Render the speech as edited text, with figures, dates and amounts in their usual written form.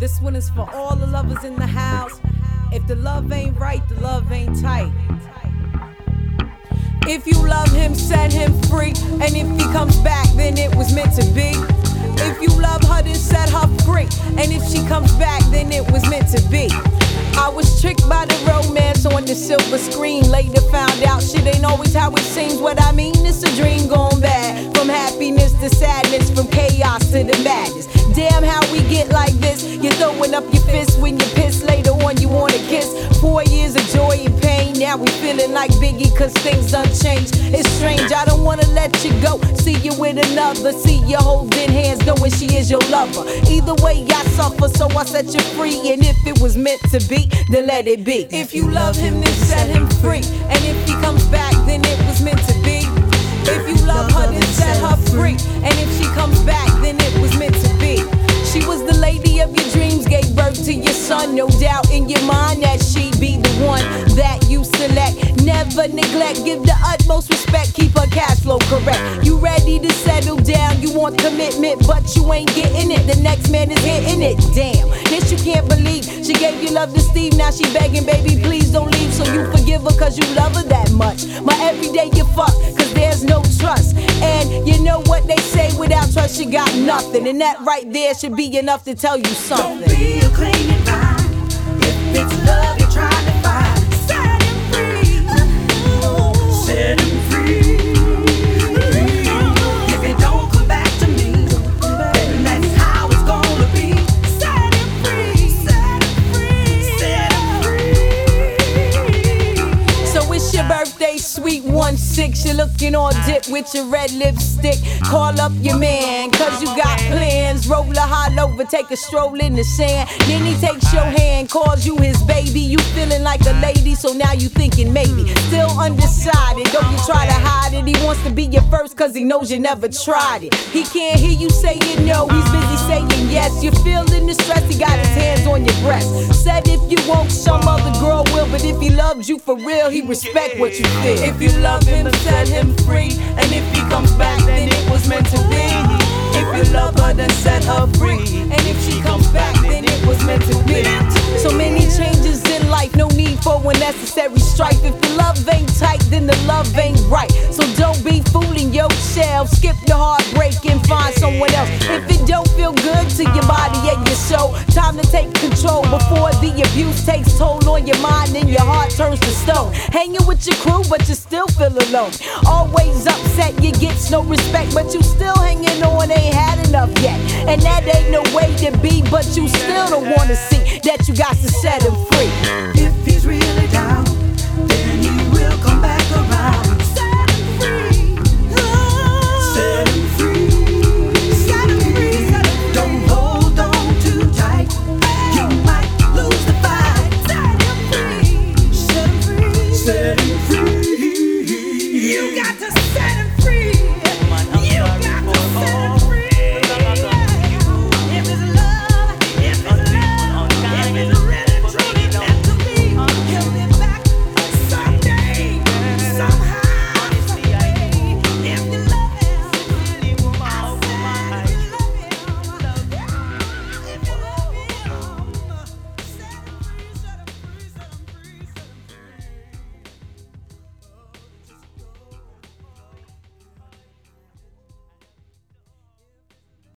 This one is for all the lovers in the house. If the love ain't right, the love ain't tight. If you love him, set him free. And if he comes back, then it was meant to be. If you love her, then set her free. And if she comes back, then it was meant to be. I was tricked by the romance on the silver screen. Later found out shit ain't always how it seems. What I mean, it's a dream gone bad. From happiness to sadness, from chaos to the madness. Damn how we get like this. You're throwing up your fists when you piss. Later on you wanna kiss. 4 years of joy and pain. Now we feeling like Biggie cause things done changed. It's strange, I don't wanna let you go. See you with another. See you holding hands knowing she is your lover. Either way I suffer, so I set you free. And if it was meant to be, then let it be. If you love him, then set him free. And if he comes back, then it was meant to be. If you love her, then set her free. And if she comes back, then it was meant to be. She was the lady of your dreams, gave birth to your son. No doubt in your mind that she'd be the one that you select. Never neglect, give the utmost respect, keep her cash flow correct. You ready to settle down, you want commitment, but you ain't getting it. The next man is hitting it, damn. This you can't believe. She gave you love to Steve, now she begging, baby, please don't leave. So you forgive her cause you love her that much. My everyday you fuck, cause there's no trust. And you know what they say, without trust you got nothing. And that right there should be enough to tell you something. Don't be a clinging vine. If it's love you're trying to find, set him free. Set him free. If it don't come back to me, then that's how it's gonna be. Set him free. Set him free. Set him free. So it's your birthday, sweet 1-6. You're looking all dip with your red lipstick. Call up your man, cause you got plans. Roll a hot over, take a stroll in the sand. Then he takes your hand, calls you his baby. You feeling like a lady, so now you thinking maybe. Still undecided, don't you try to hide it. He wants to be your first cause he knows you never tried it. He can't hear you saying no, he's busy saying yes. You're feeling the stress, he got his hands on your breast. Said if you won't, some other girl will. But if he loved you for real, he respect what you feel. If you love him, set him free. And if he comes back, then it was meant to be. If you love her, then set her free. And if she comes back, then it was meant to be. So many changes in life, no need for unnecessary strife. If the love ain't tight, then the love ain't right. So don't be fooling yourself. Skip the heartbreak and find someone else. If it don't feel good to your body and your soul, time to take control before the abuse takes toll on your mind and your heart turns to stone. Hanging with your crew, but you still feel alone. Always upset, you get no respect, but you still hanging on, ain't had enough yet. And that ain't no way to be, but you still don't wanna see that you got to set him